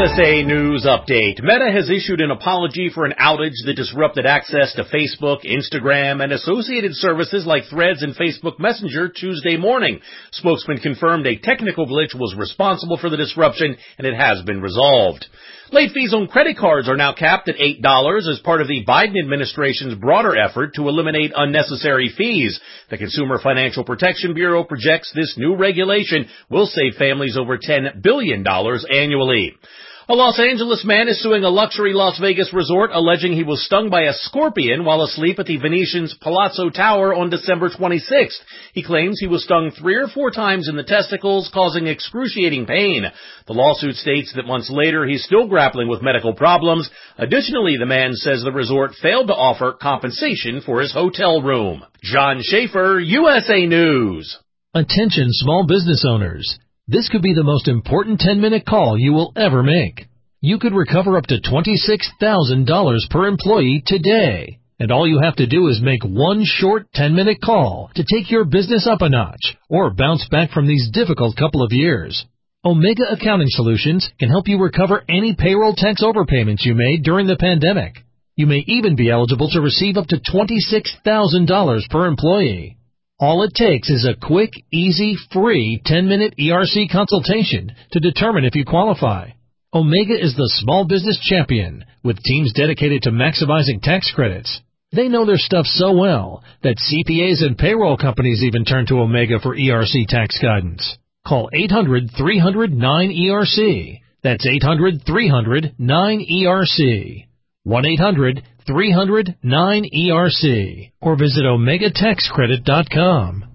USA News Update. Meta has issued an apology for an outage that disrupted access to Facebook, Instagram, and associated services like Threads and Facebook Messenger Tuesday morning. Spokesman confirmed a technical glitch was responsible for the disruption, and it has been resolved. Late fees on credit cards are now capped at $8 as part of the Biden administration's broader effort to eliminate unnecessary fees. The Consumer Financial Protection Bureau projects this new regulation will save families over $10 billion annually. A Los Angeles man is suing a luxury Las Vegas resort alleging he was stung by a scorpion while asleep at the Venetian's Palazzo Tower on December 26th. He claims he was stung 3 or 4 times in the testicles, causing excruciating pain. The lawsuit states that months later he's still grappling with medical problems. Additionally, the man says the resort failed to offer compensation for his hotel room. John Schaefer, USA News. Attention small business owners. This could be the most important 10-minute call you will ever make. You could recover up to $26,000 per employee today. And all you have to do is make one short 10-minute call to take your business up a notch or bounce back from these difficult couple of years. Omega Accounting Solutions can help you recover any payroll tax overpayments you made during the pandemic. You may even be eligible to receive up to $26,000 per employee. All it takes is a quick, easy, free 10-minute ERC consultation to determine if you qualify. Omega is the small business champion with teams dedicated to maximizing tax credits. They know their stuff so well that CPAs and payroll companies even turn to Omega for ERC tax guidance. Call 800-300-9ERC. That's 800-300-9ERC. 1-800-300-9ERC or visit OmegaTaxCredit.com.